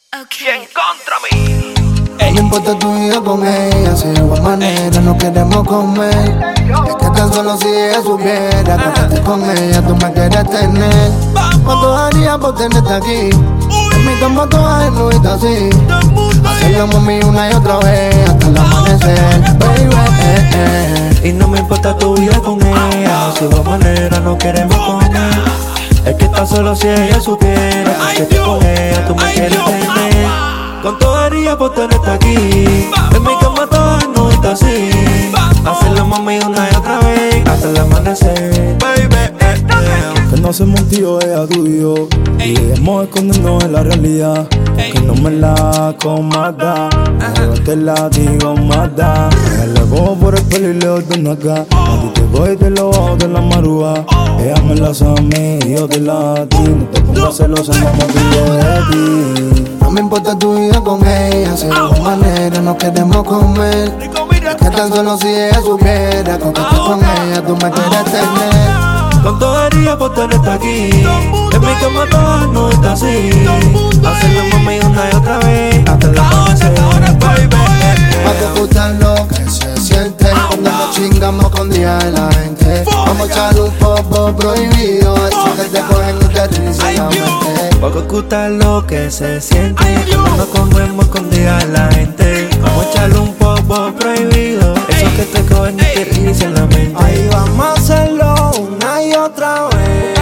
Okay. Contra mí. No me importa tu vida con ella, si de igual manera no queremos comer. Es que tan solo si ella supiera que estás con ella, tú me quieres tener. ¿Cuánto daría por tenerte aquí? En mi cama toda desnudita así. Hacerlo mami una y otra vez hasta el amanecer, baby. Y no me importa tu vida con ella, si de igual manera no queremos comer. Es que tan solo si ella supiera que estoy con ella, tú me quieres tener. ¿Cuánto daría por tenerte aquí? En mi cama toda desnudita así. Hacerlo mami una y otra vez hasta el amanecer, baby. Que no hacemos un tío, ella tú y yo. Y debemos escondernos en la realidad. Que no me la comada. No te la digo mata. Ella le cojo por el pelo y le ordeno acá. A ti te voy de lo bajo de la maruja. Ella me la hace a mí y yo te la a ti. No te pongas celosa, no me olvido de ti. No me importa tu vida con ella, si de igual manera no queremos comer. Es que tan solo si ella supiera que estás con ella, tú me quieres tener. ¿Cuánto daría por tenerte aquí? En mi cama toda desnudita así. Hacerlo mami una y otra vez hasta el amanecer, baby. Pa' que escuchar lo que se siente cuando nos chingamos con día de la gente. Vamos a echar un poco prohibido, eso que te cogen y te reinician la mente. Pa' que ocultar lo que se siente cuando nos comemos escondidas la gente. Vamos a echarle un poco prohibido, eso que te cogen y te reinician la mente. Ahí vamos a hacerlo una y otra vez.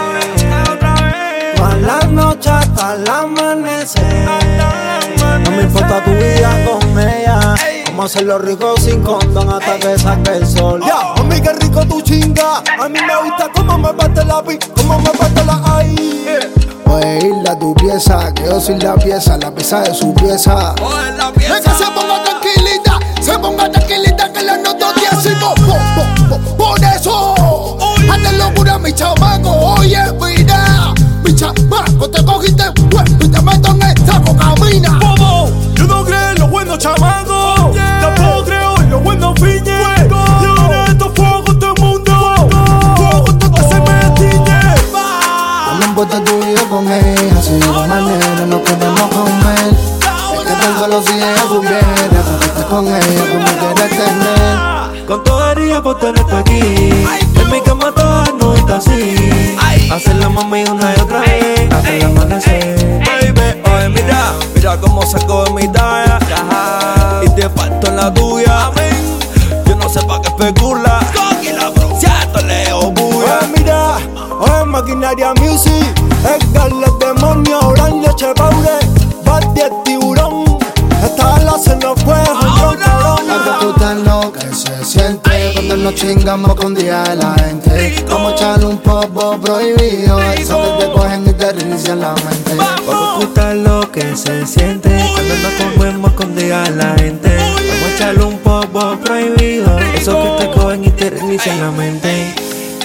Toda la noche hasta el amanecer. No me importa tu vida con ella. Vamos a hacerlo rico sin condón hasta que saque el sol. Ya, mami, qué rico tu chinga. A mí me gusta cómo me parte la pi, cómo me parte la ahí. Oye, irla tu pieza, que yo soy la pieza de su pieza. Es que se ponga tranquilita que la noto 10 por eso, hazte locura mi chamaco. Oye, mira, mi chamaco, te cogiste y te meto en el saco, camina. Bobo, yo no creo en los buenos chamacos, tampoco creo en los buenos fines. Y ahora estos fuegos del mundo, fuegos que se me tiñe. No me importa tu vida con ella, si de igual manera no queremos comer. Es que tan solo si ella supiera que estás con ella, tú me quieres tener. ¿Cuánto daría por tenerte aquí? En mi cama toda desnudita así. Hacerlo mami una y otra vez hasta el amanecer, baby. Oye, mira cómo saco de mi talla y te parto en la tuya. Yo no sé pa' qué especula, si a esto leo bulla. Oye, mira, oye, maquinaria music. Edgar, los demonios, Oran, leche pobre. Bate el tiburón, esta ala se nos fue, joñón, cabrón. Pa' que escuchar lo que se siente cuando nos chingamos con día de la gente. Vamos a echar un poco prohibido, eso que te cogen y te reinician la mente. Pa' que ocultar lo que se siente cuando nos comemos escondidas la gente. Vamos a echarle un poco prohibido, eso que te cogen y te reinician la mente.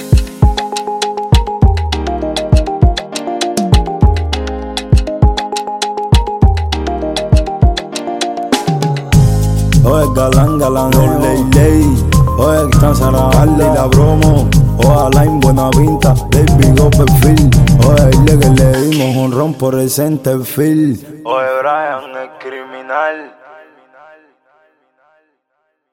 Oye, galán, ley. Oye, cansará darle la bromo. Ojalá en buena pinta, del bigo perfil. Oye, dile que le dimos un ron por el centerfield. Oye, Brian, el criminal.